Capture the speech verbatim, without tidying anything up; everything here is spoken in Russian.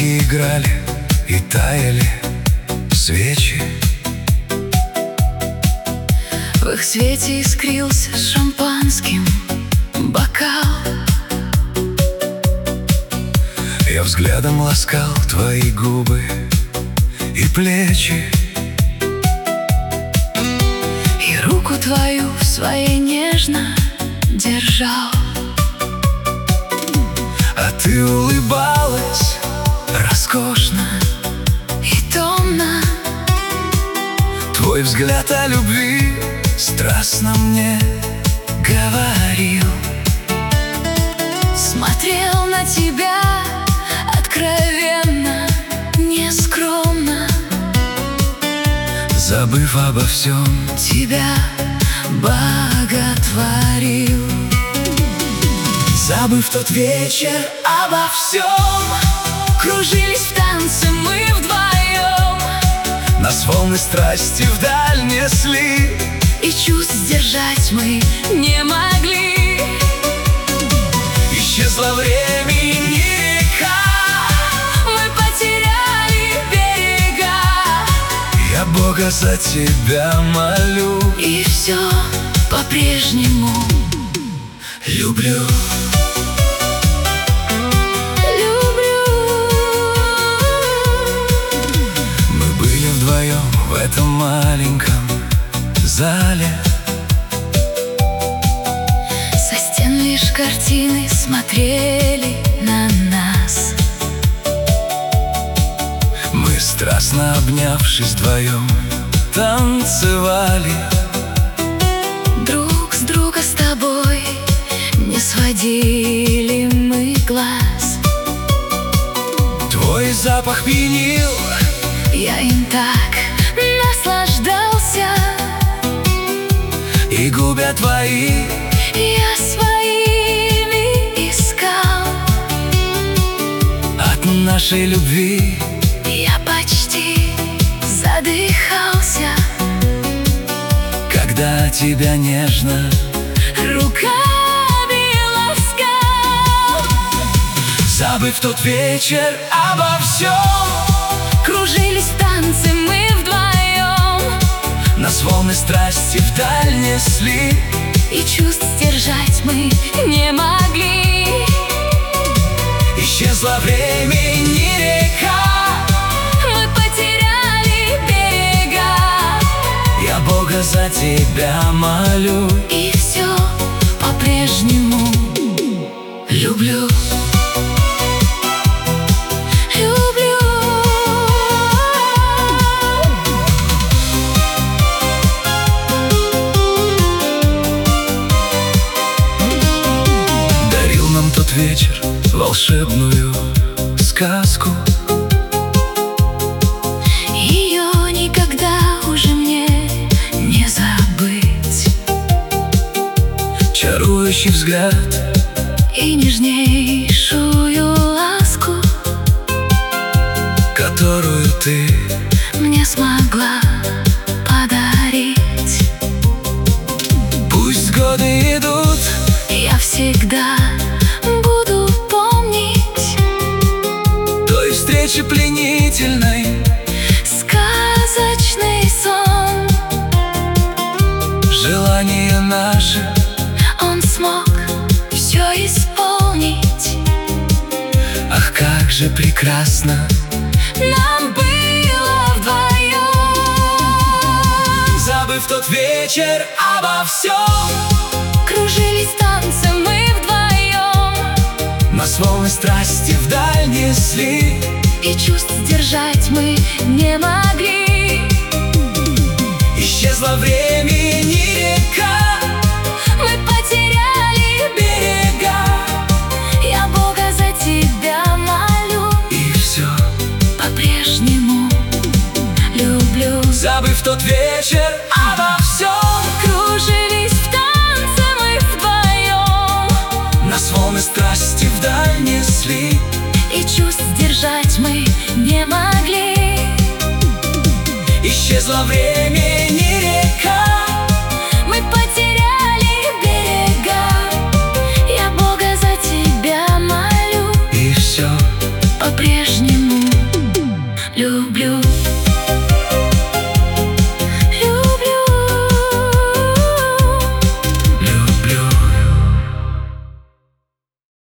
Огоньки играли и таяли свечи. В их свете искрился шампанским бокал. Я взглядом ласкал твои губы и плечи, и руку твою в своей нежно держал. А ты улыбалась Роскошно и томно. Твой взгляд о любви страстно мне говорил. Смотрел на тебя откровенно, нескромно, забыв обо всем, тебя боготворил. забыв тот вечер Обо всем кружились в танце мы вдвоем. нас волны страсти вдаль несли, И чувств сдержать мы не могли. исчезло время и река, Мы потеряли берега. я Бога за тебя молю. И все по-прежнему Люблю. люблю. Мы были вдвоем в этом маленьком зале. Со стен лишь картины смотрели на нас. Мы, страстно обнявшись вдвоем, танцевали. Друг с друга с тобой не сводили мы глаз. Твой запах пьянил, Я им так наслаждался. и губя твои Я своими искал. от нашей любви Я почти задыхался, когда тебя нежно руками ласкал. забыв тот вечер обо всем, Кружились в танце мы вдвоем. нас волны страсти вдаль несли, И чувств сдержать мы не могли. исчезло время и река, Мы потеряли берега. я Бога за тебя молю. И все по-прежнему Люблю. люблю. Дарил нам тот вечер волшебную сказку. Ее никогда уже мне не забыть. Чарующий взгляд И нежнейшую ласку, которую ты мне смогла подарить. пусть годы идут, Я всегда буду помнить той встречи пленительной, сказочный сон. желание наше Он смог все исполнить. ах, как же прекрасно Нам было вдвоем. забыв тот вечер обо всем, Кружились в танце мы вдвоем. нас волны страсти вдаль несли, И чувств сдержать мы не могли. исчезло время и река, Мы потеряли берега. Я Бога за тебя молю. и все По-прежнему люблю. забыв тот вечер обо всем, Кружились в танце мы вдвоем. нас волны страсти вдаль несли, И чувств сдержать мы не могли. исчезло время